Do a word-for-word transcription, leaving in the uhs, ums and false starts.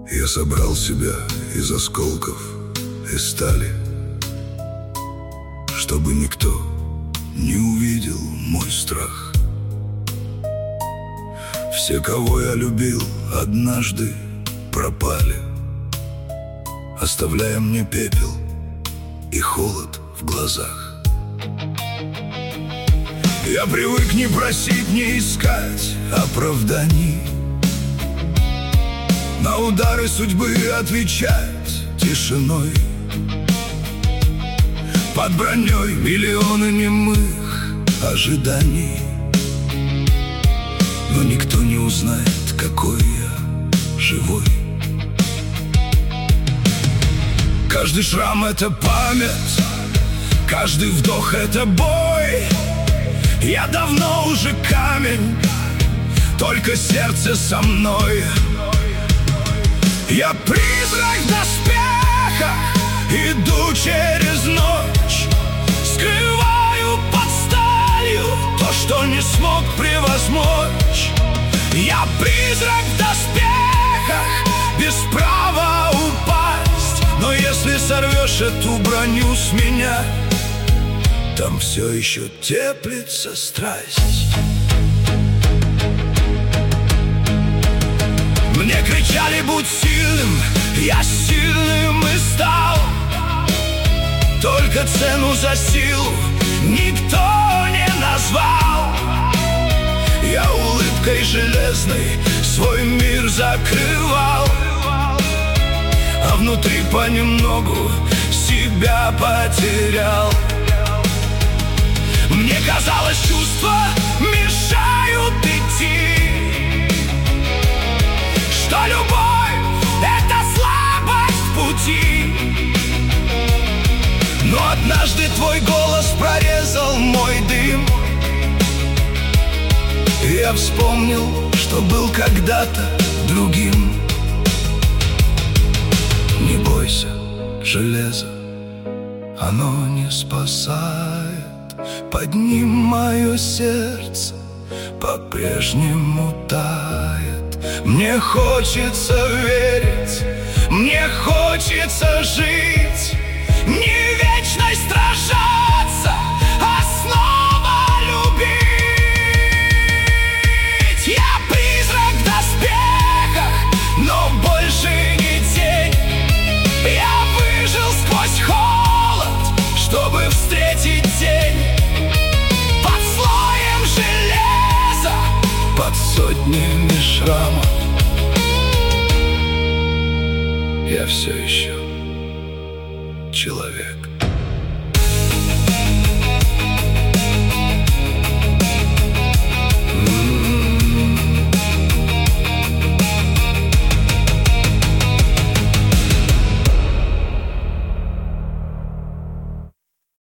Я собрал себя из осколков и стали, чтобы никто не увидел мой страх. Все, кого я любил, однажды пропали, оставляя мне пепел и холод в глазах. Я привык не просить, не искать оправданий, на удары судьбы отвечать тишиной. Под броней миллионы немых ожиданий, но никто не узнает, какой я живой. Каждый шрам — это память, каждый вдох — это бой. Я давно уже камень, только сердце со мной. Я призрак в доспехах, иду через ночь, скрываю под сталью то, что не смог превозмочь. Я призрак в доспехах, без права упасть, но если сорвешь эту броню с меня, там все еще теплится страсть. Мне кричали: будь сильным, я сильным и стал. Только цену за силу никто не назвал. Я улыбкой железной свой мир закрывал, а внутри понемногу себя потерял. Мне казалось, чувства мешают идти, что любовь — это слабость пути. Но однажды твой голос прорезал мой дым, и я вспомнил, что был когда-то другим. Не бойся, железо, оно не спасает. Под ним мое сердце по-прежнему тает. Мне хочется верить, мне хочется жить, не вечность сражаться, а снова любить. Я призрак в доспехах, но больше не тень. Я выжил сквозь холод, чтобы встретить день. Под слоем железа, под сотнями шрамов, я все еще человек.